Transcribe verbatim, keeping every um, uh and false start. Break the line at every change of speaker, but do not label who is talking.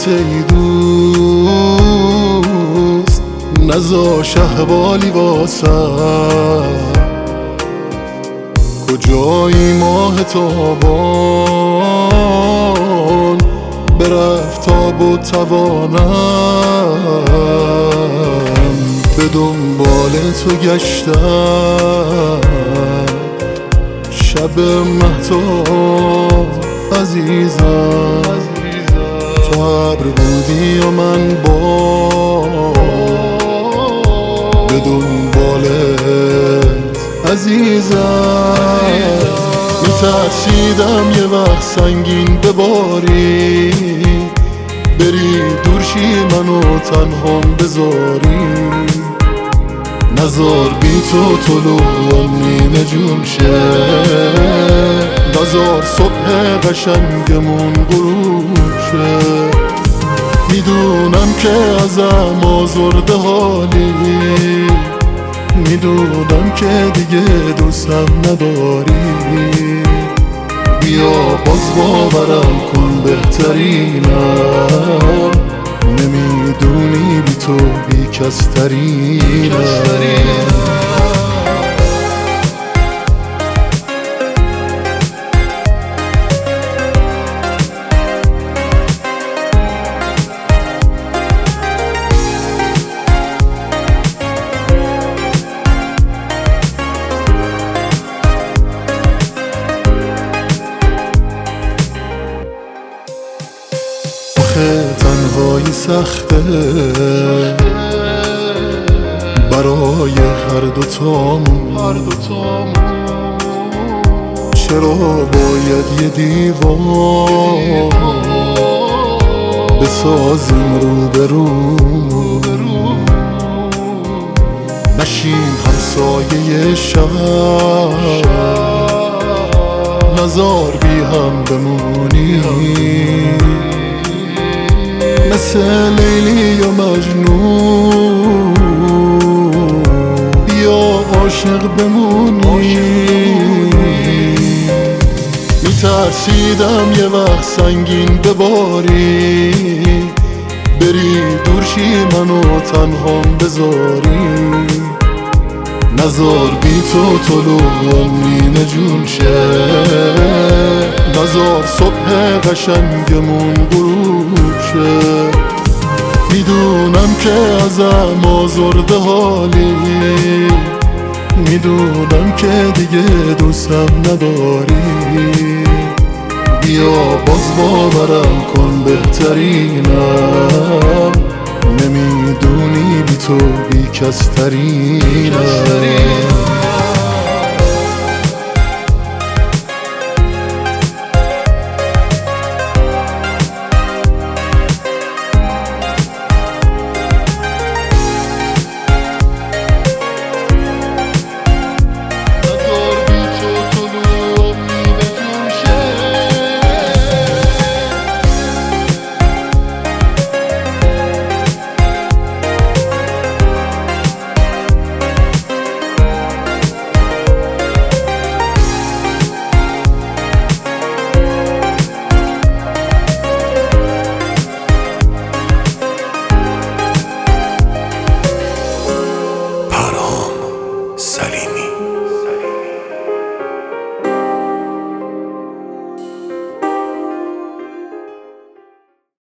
دلت ای دوست، نذاش احوالی واسم. کجایی ماه تابان برفت تاب و توانم، به دنبال تو گشتم شب مهتاب عزیزم. تو ابر بودی و من باد به دنبالت عزیزم. میترسیدم یه وقت سنگین بباری، بری دورشی منو تنهام بذاری. نزار بی تو طلوع نیمه جون شه، نزار صبح قشنگمون غروب شه. میدونم که ازم آزرده حالی، میدونم که دیگه دوستم نداری. بیا باز باورم کن بهترینم، نمیدونی بی تو بی کس ترینم. تنهایی سخته برای هر دوتامون، چرا باید یه دیوار بسازیم رو به رو؟ نشیم همسایه شهر، نزار بی هم بمونیم مثل لیلی و مجنون. بیا عاشق بمونی. میترسیدم یه وقت سنگین بباری، بری دورشی منو تنهام بذاری. نزار بی تو طلوع نیمه جون شه، نزار صبح قشنگمون غروب شه. میدونم که ازم آزرده حالی، میدونم که دیگه دوستم نداری. بیا باز باورم کن بهترینم، نمیدونی بی تو بی کس ترینم.